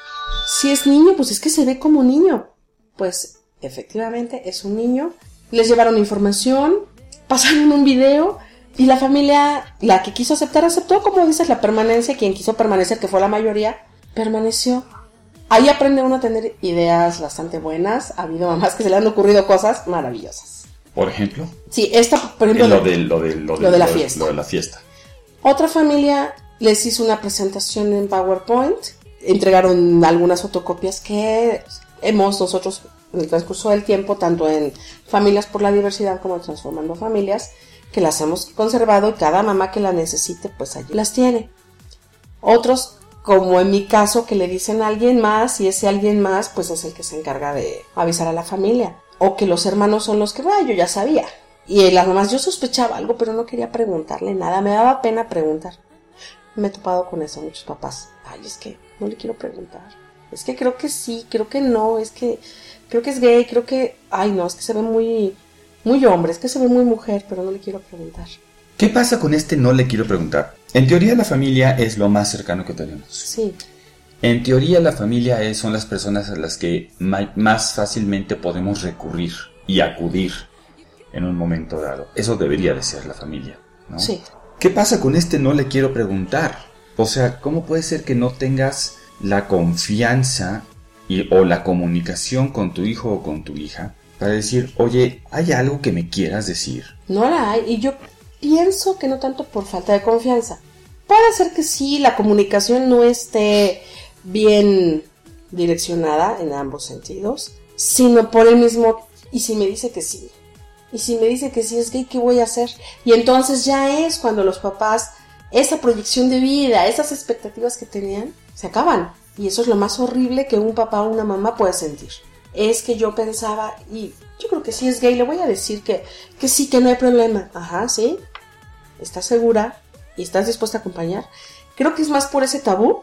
sí es niño, pues es que se ve como niño. Pues, efectivamente, es un niño. Les llevaron información, pasaron un video, y la familia, la que quiso aceptar, aceptó, como dices, la permanencia. Quien quiso permanecer, que fue la mayoría, permaneció. Ahí aprende uno a tener ideas bastante buenas. Ha habido mamás que se le han ocurrido cosas maravillosas. ¿Por ejemplo? Sí, por ejemplo... Lo de la fiesta. Otra familia les hizo una presentación en PowerPoint. Entregaron algunas fotocopias que hemos nosotros, en el transcurso del tiempo, tanto en Familias por la Diversidad como en Transformando Familias, que las hemos conservado y cada mamá que la necesite, pues allí las tiene. Otros, como en mi caso, que le dicen a alguien más y ese alguien más, pues es el que se encarga de avisar a la familia. O que los hermanos son los que, yo ya sabía. Y las mamás, yo sospechaba algo, pero no quería preguntarle nada. Me daba pena preguntar. Me he topado con eso, muchos papás. Es que no le quiero preguntar. Es que creo que sí, creo que no. Es que creo que es gay, creo que... no, es que se ve muy hombre, es que se ve muy mujer, pero no le quiero preguntar. ¿Qué pasa con este no le quiero preguntar? En teoría la familia es lo más cercano que tenemos. Sí. En teoría la familia son las personas a las que más fácilmente podemos recurrir y acudir en un momento dado. Eso debería de ser la familia, ¿no? Sí. ¿Qué pasa con este no le quiero preguntar? O sea, ¿cómo puede ser que no tengas la confianza o la comunicación con tu hijo o con tu hija para decir, oye, ¿hay algo que me quieras decir? No la hay, y yo pienso que no tanto por falta de confianza. Puede ser que sí, la comunicación no esté bien direccionada en ambos sentidos, sino por el mismo, y si me dice que sí, y si me dice que sí es gay, ¿qué voy a hacer? Y entonces ya es cuando los papás, esa proyección de vida, esas expectativas que tenían, se acaban, y eso es lo más horrible que un papá o una mamá puede sentir. Es que yo pensaba, y yo creo que sí es gay, le voy a decir que sí, que no hay problema. Ajá, ¿sí? ¿Estás segura? ¿Y estás dispuesta a acompañar? Creo que es más por ese tabú.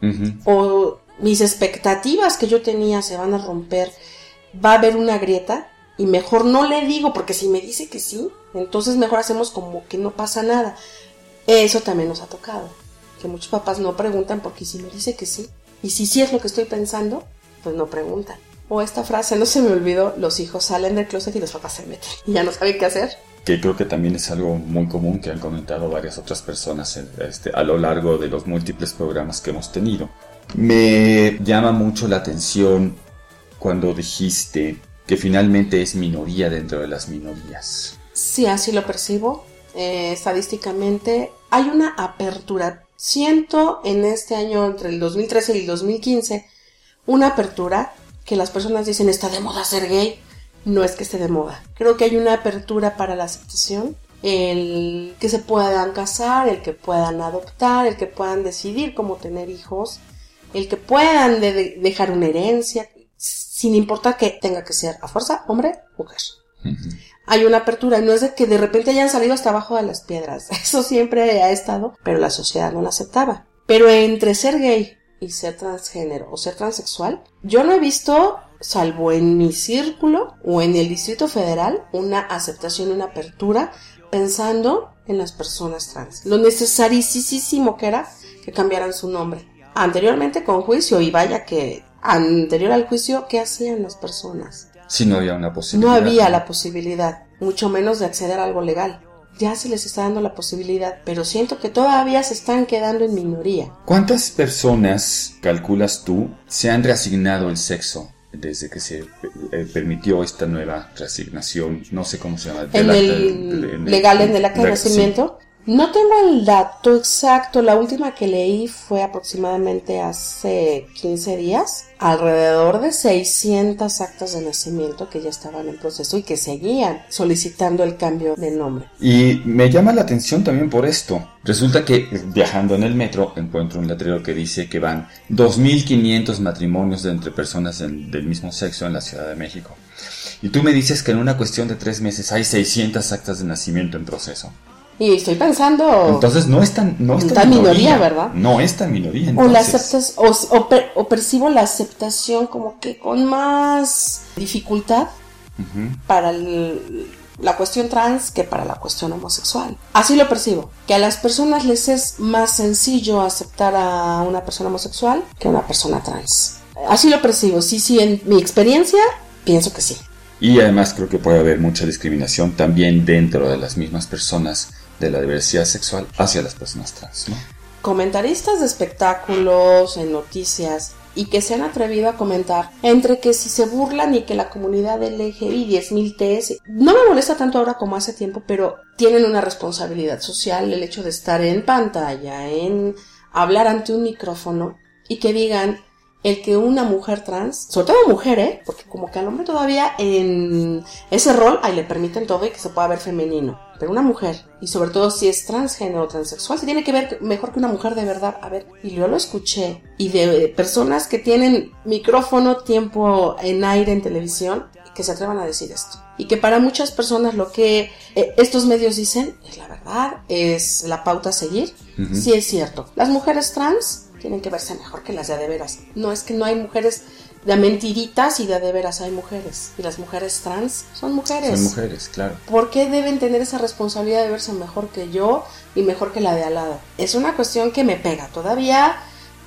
O mis expectativas que yo tenía se van a romper, va a haber una grieta y mejor no le digo, porque si me dice que sí, entonces mejor hacemos como que no pasa nada. Eso también nos ha tocado, que muchos papás no preguntan porque si me dice que sí, y si sí es lo que estoy pensando, pues no preguntan. O esta frase, no se me olvidó, los hijos salen del closet y los papás se meten y ya no saben qué hacer. Que creo que también es algo muy común que han comentado varias otras personas a lo largo de los múltiples programas que hemos tenido. Me llama mucho la atención cuando dijiste que finalmente es minoría dentro de las minorías. Sí, así lo percibo. Estadísticamente hay una apertura. Siento en este año, entre el 2013 y el 2015, una apertura que las personas dicen, está de moda ser gay. No es que esté de moda. Creo que hay una apertura para la aceptación, el que se puedan casar, el que puedan adoptar, el que puedan decidir cómo tener hijos, el que puedan dejar una herencia, sin importar que tenga que ser a fuerza hombre, mujer. Uh-huh. Hay una apertura, y no es de que de repente hayan salido hasta abajo de las piedras. Eso siempre ha estado, pero la sociedad no lo aceptaba. Pero entre ser gay y ser transgénero o ser transexual, yo no he visto, salvo en mi círculo o en el Distrito Federal, una aceptación, una apertura pensando en las personas trans. Lo necesarísimo que era que cambiaran su nombre. Anteriormente con juicio, y vaya que anterior al juicio, ¿qué hacían las personas? Si no había una posibilidad. No había la posibilidad, mucho menos de acceder a algo legal. Ya se les está dando la posibilidad, pero siento que todavía se están quedando en minoría. ¿Cuántas personas, calculas tú, se han reasignado el sexo desde que se permitió esta nueva reasignación? No sé cómo se llama. En el acta de nacimiento. Sí. No tengo el dato exacto, la última que leí fue aproximadamente hace 15 días, alrededor de 600 actas de nacimiento que ya estaban en proceso y que seguían solicitando el cambio de nombre. Y me llama la atención también por esto. Resulta que viajando en el metro encuentro un letrero que dice que van 2.500 matrimonios entre personas del mismo sexo en la Ciudad de México. Y tú me dices que en una cuestión de 3 meses hay 600 actas de nacimiento en proceso. Y estoy pensando... Entonces no es tan minoría, ¿verdad? No es tan minoría, entonces. O la aceptas, o percibo la aceptación como que con más dificultad para la cuestión trans que para la cuestión homosexual. Así lo percibo, que a las personas les es más sencillo aceptar a una persona homosexual que a una persona trans. Así lo percibo, sí, en mi experiencia pienso que sí. Y además creo que puede haber mucha discriminación también dentro de las mismas personas de la diversidad sexual hacia las personas trans, ¿no? Comentaristas de espectáculos, en noticias, y que se han atrevido a comentar entre que si se burlan y que la comunidad LGBTI 10.000 TS, no me molesta tanto ahora como hace tiempo, pero tienen una responsabilidad social el hecho de estar en pantalla, en hablar ante un micrófono y que digan el que una mujer trans, sobre todo mujer, porque como que al hombre todavía en ese rol ahí le permiten todo y que se pueda ver femenino, pero una mujer, y sobre todo si es transgénero o transexual, se tiene que ver mejor que una mujer de verdad. A ver, y yo lo escuché, y de personas que tienen micrófono, tiempo en aire, en televisión, que se atrevan a decir esto, y que para muchas personas lo que estos medios dicen es la verdad, es la pauta a seguir. Sí es cierto, las mujeres trans tienen que verse mejor que las de veras. No es que no hay mujeres de mentiritas y de veras hay mujeres. Y las mujeres trans son mujeres. Son mujeres, claro. ¿Por qué deben tener esa responsabilidad de verse mejor que yo y mejor que la de al lado? Es una cuestión que me pega todavía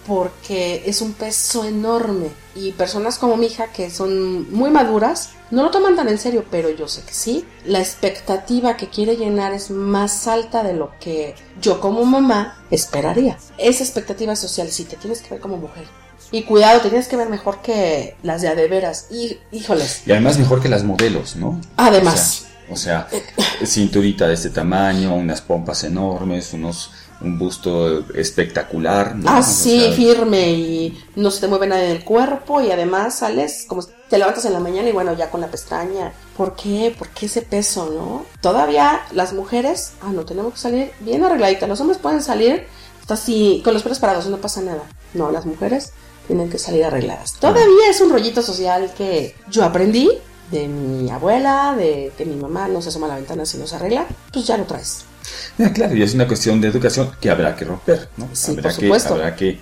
porque es un peso enorme. Y personas como mi hija, que son muy maduras, no lo toman tan en serio, pero yo sé que sí. La expectativa que quiere llenar es más alta de lo que yo como mamá esperaría. Esa expectativa social, sí, te tienes que ver como mujer. Y cuidado, te tienes que ver mejor que las de veras. Y, híjoles. Y además mejor que las modelos, ¿no? Además. O sea, cinturita de este tamaño, unas pompas enormes, un busto espectacular, ¿no? Sí, o sea, firme, y no se te mueve nada en el cuerpo, y además sales como te levantas en la mañana y bueno, ya con la pestaña. ¿Por qué? ¿Por qué ese peso, no? Todavía las mujeres, no tenemos que salir bien arregladitas. Los hombres pueden salir hasta así, con los pelos parados, no pasa nada. No, las mujeres tienen que salir arregladas. Todavía es un rollito social que yo aprendí de mi abuela, de que mi mamá no se asoma a la ventana si no se arregla, pues ya lo traes. Claro, y es una cuestión de educación que habrá que romper, ¿no? Sí, por supuesto. Habrá que...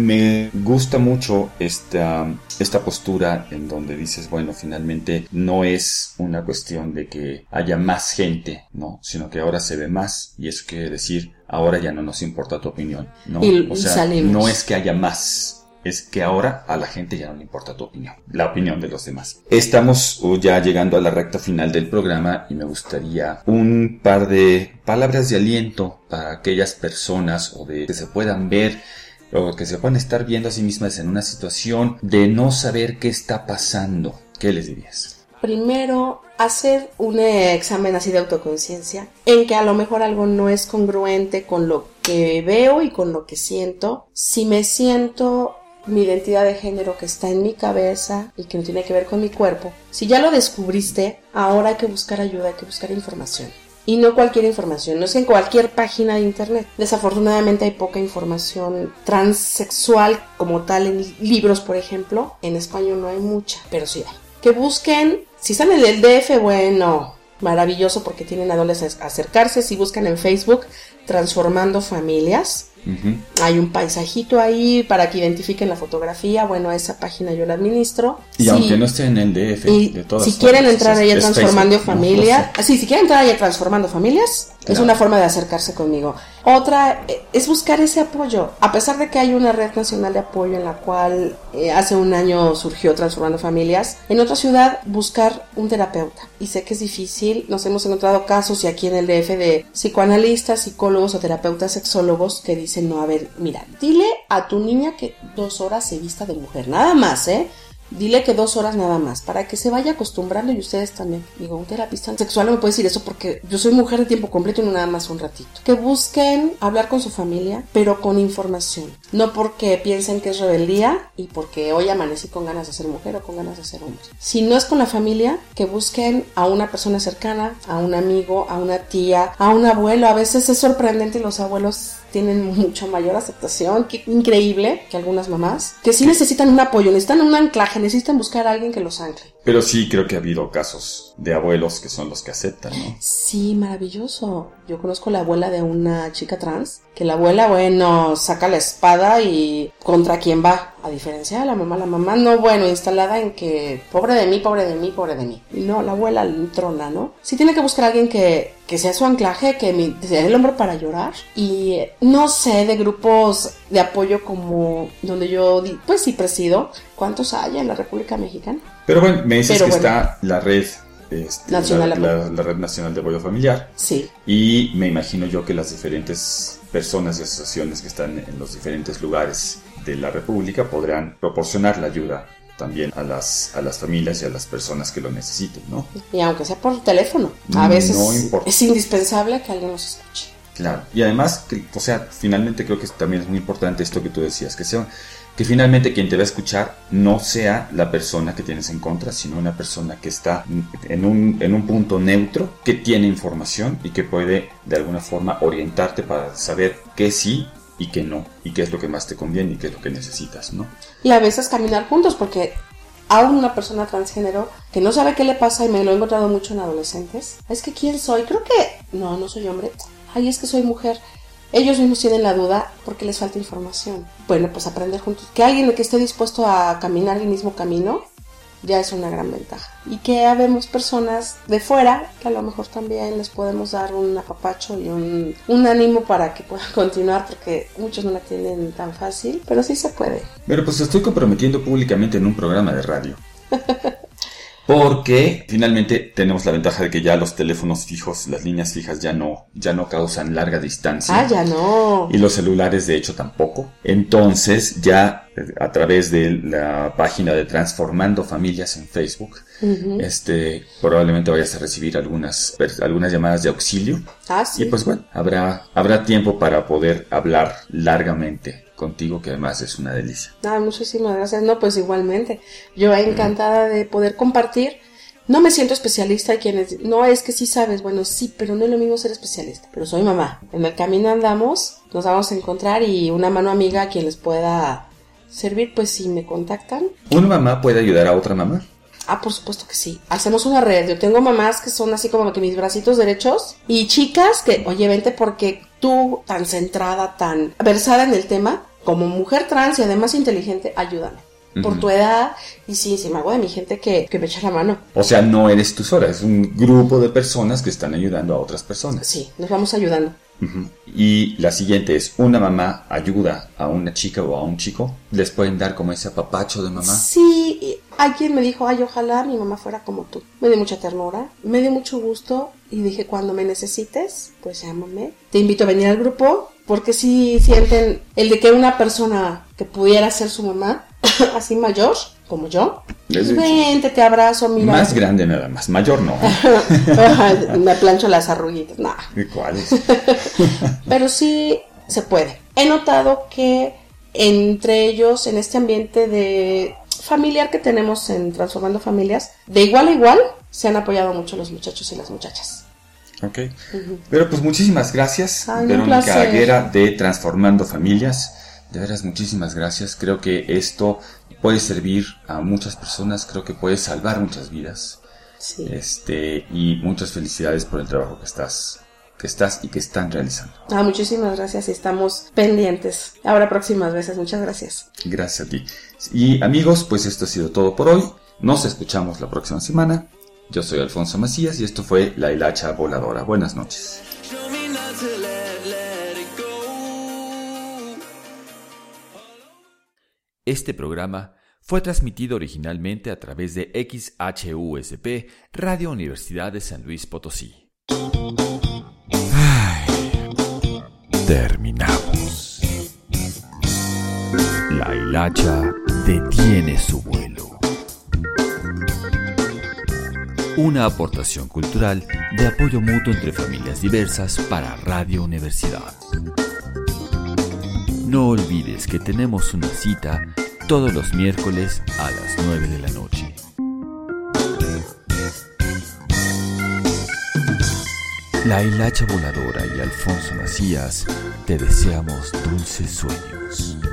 Me gusta mucho esta postura en donde dices, bueno, finalmente no es una cuestión de que haya más gente, ¿no? Sino que ahora se ve más, y eso quiere decir, ahora ya no nos importa tu opinión, ¿no? O sea, salimos. No es que haya más, es que ahora a la gente ya no le importa tu opinión, la opinión de los demás. Estamos ya llegando a la recta final del programa y me gustaría un par de palabras de aliento para aquellas personas o de que se puedan ver o que se puedan estar viendo a sí mismas en una situación de no saber qué está pasando. ¿Qué les dirías? Primero, hacer un examen así de autoconciencia, en que a lo mejor algo no es congruente con lo que veo y con lo que siento. Si me siento mi identidad de género que está en mi cabeza y que no tiene que ver con mi cuerpo, si ya lo descubriste, ahora hay que buscar ayuda, hay que buscar información. Y no cualquier información, no es en cualquier página de internet. Desafortunadamente hay poca información transexual como tal en libros, por ejemplo. En español no hay mucha, pero sí hay. Que busquen, si están en el DF, bueno, maravilloso porque tienen a dónde acercarse. Si buscan en Facebook, Transformando Familias, hay un paisajito ahí para que identifiquen la fotografía. Bueno, esa página yo la administro. Y sí, aunque no esté en el DF, de todas si quieren entrar ahí a Transformando Familias, sí, si quieren entrar ahí a Transformando Familias, claro, es una forma de acercarse conmigo. Otra es buscar ese apoyo. A pesar de que hay una red nacional de apoyo en la cual hace un año surgió Transformando Familias, en otra ciudad buscar un terapeuta. Y sé que es difícil, nos hemos encontrado casos y aquí en el DF de psicoanalistas, psicólogos o terapeutas sexólogos que dicen, no, a ver, mira, dile a tu niña que 2 horas se vista de mujer, nada más, Dile que 2 horas nada más, para que se vaya acostumbrando, y ustedes también. Digo, un terapista sexual no me puede decir eso porque yo soy mujer de tiempo completo y no nada más un ratito. Que busquen hablar con su familia, pero con información. No porque piensen que es rebeldía y porque hoy amanecí con ganas de ser mujer o con ganas de ser hombre. Si no es con la familia, que busquen a una persona cercana, a un amigo, a una tía, a un abuelo. A veces es sorprendente y los abuelos tienen mucha mayor aceptación, que increíble, que algunas mamás, que sí necesitan un apoyo, necesitan un anclaje, necesitan buscar a alguien que los ancle. Pero sí creo que ha habido casos de abuelos que son los que aceptan, ¿no? Sí, maravilloso. Yo conozco la abuela de una chica trans, que la abuela, bueno, saca la espada y contra quién va. A diferencia de la mamá no, bueno, instalada en que pobre de mí, pobre de mí, pobre de mí. No, la abuela trona, ¿no? Sí tiene que buscar a alguien que sea su anclaje, que sea el hombro para llorar. Y no sé, de grupos de apoyo como donde yo, pues sí presido. ¿Cuántos hay en la República Mexicana? Pero bueno, me dices que está la red nacional la Red Nacional de Apoyo Familiar. Sí. Y me imagino yo que las diferentes personas y asociaciones que están en los diferentes lugares de la República podrán proporcionar la ayuda también a las familias y a las personas que lo necesiten, ¿no? Y aunque sea por teléfono, a veces no importa. Es indispensable que alguien nos escuche. Claro, y además, finalmente creo que también es muy importante esto que tú decías, que finalmente quien te va a escuchar no sea la persona que tienes en contra, sino una persona que está en un punto neutro, que tiene información y que puede de alguna forma orientarte para saber qué sí y qué no, y qué es lo que más te conviene y qué es lo que necesitas, ¿no? Y a veces caminar juntos, porque aún una persona transgénero que no sabe qué le pasa, y me lo he encontrado mucho en adolescentes, es que ¿quién soy? Creo que no soy hombre, ay, es que soy mujer. Ellos mismos tienen la duda porque les falta información. Bueno, pues aprender juntos. Que alguien que esté dispuesto a caminar el mismo camino ya es una gran ventaja. Y que habemos personas de fuera que a lo mejor también les podemos dar un apapacho y un ánimo para que puedan continuar, porque muchos no la tienen tan fácil, pero sí se puede. Pero pues estoy comprometiendo públicamente en un programa de radio. Porque finalmente tenemos la ventaja de que ya los teléfonos fijos, las líneas fijas ya no causan larga distancia. Ah, ya no. Y los celulares de hecho tampoco. Entonces ya a través de la página de Transformando Familias en Facebook, probablemente vayas a recibir algunas llamadas de auxilio. Ah, sí. Y pues bueno, habrá tiempo para poder hablar largamente contigo, que además es una delicia. Muchísimas gracias. No, pues igualmente. Yo encantada de poder compartir. No me siento especialista. No, es que sí sabes. Bueno, sí, pero no es lo mismo ser especialista. Pero soy mamá. En el camino andamos, nos vamos a encontrar, y una mano amiga a quien les pueda servir, pues si me contactan. ¿Una mamá puede ayudar a otra mamá? Por supuesto que sí. Hacemos una red. Yo tengo mamás que son así como que mis bracitos derechos, y chicas que, oye, vente porque tú, tan centrada, tan versada en el tema, como mujer trans y además inteligente, ayúdame. Por tu edad, y sí, me hago de mi gente que me echa la mano. O sea, no eres tú sola, es un grupo de personas que están ayudando a otras personas. Sí, nos vamos ayudando. Y la siguiente es, una mamá ayuda a una chica o a un chico, ¿les pueden dar como ese apapacho de mamá? Sí, alguien me dijo, ay, ojalá mi mamá fuera como tú. Me dio mucha ternura, me dio mucho gusto, y dije, cuando me necesites, pues llámame. Te invito a venir al grupo, porque sí sienten el de que una persona que pudiera ser su mamá, así mayor, como yo, vente, te abrazo, mira. Más grande nada más, mayor no. Me plancho las arruguitas, nada. ¿Cuáles? Pero sí se puede. He notado que entre ellos, en este ambiente de familiar que tenemos en Transformando Familias, de igual a igual, se han apoyado mucho los muchachos y las muchachas. Ok. Pero pues muchísimas gracias, Verónica Aguera de Transformando Familias. De veras, muchísimas gracias. Creo que esto puede servir a muchas personas, creo que puede salvar muchas vidas. Sí. Y muchas felicidades por el trabajo que estás y que están realizando. Muchísimas gracias, y estamos pendientes. Habrá próximas veces. Muchas gracias. Gracias a ti. Y amigos, pues esto ha sido todo por hoy. Nos escuchamos la próxima semana. Yo soy Alfonso Macías y esto fue La Hilacha Voladora. Buenas noches. Este programa fue transmitido originalmente a través de XHUSP, Radio Universidad de San Luis Potosí. Terminamos. La hilacha detiene su vuelo. Una aportación cultural de apoyo mutuo entre familias diversas para Radio Universidad. No olvides que tenemos una cita todos los miércoles a las 9 de la noche. La Hilacha Voladora y Alfonso Macías te deseamos dulces sueños.